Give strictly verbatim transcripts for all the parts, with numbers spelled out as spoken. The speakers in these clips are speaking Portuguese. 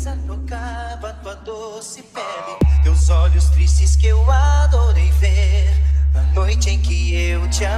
brisa tocava tua doce pele, teus olhos tristes que eu adorei ver na noite em que eu te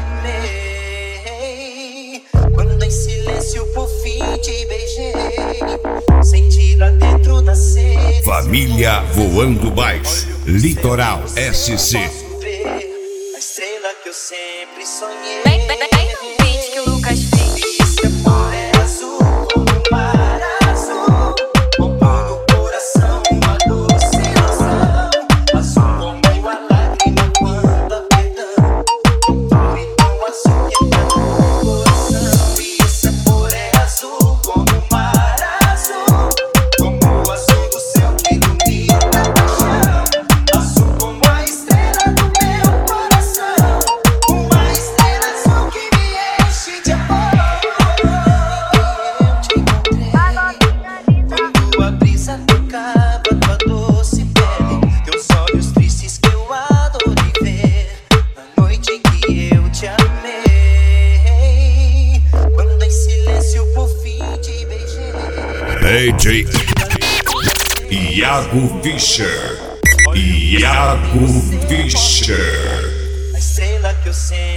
amei. Quando em silêncio por fim te beijei, senti lá dentro nascer Família Voando Baixo, Litoral S C. A estrela que eu sempre sonhei. Bem, bem, bem no beat que o Lucas fez. Esse amor é azul como o mar azul, roubou no coração uma doce ilusão. Azul como a lágrima quando a perdão, tão e tão azul que tá no coração. E esse amor é azul como o mar azul, como o azul do céu que ilumina a paixão. Azul como a estrela do meu coração, uma estrela azul que me enche de amor. Eu te encontrei quando a brisa tocava tua doce pele, teus olhos tristes que eu adorei ver na noite em que eu te amei. Quando em silêncio por fim te beijei. D J Iago Fischer. Iago Fischer. A estrela que eu sempre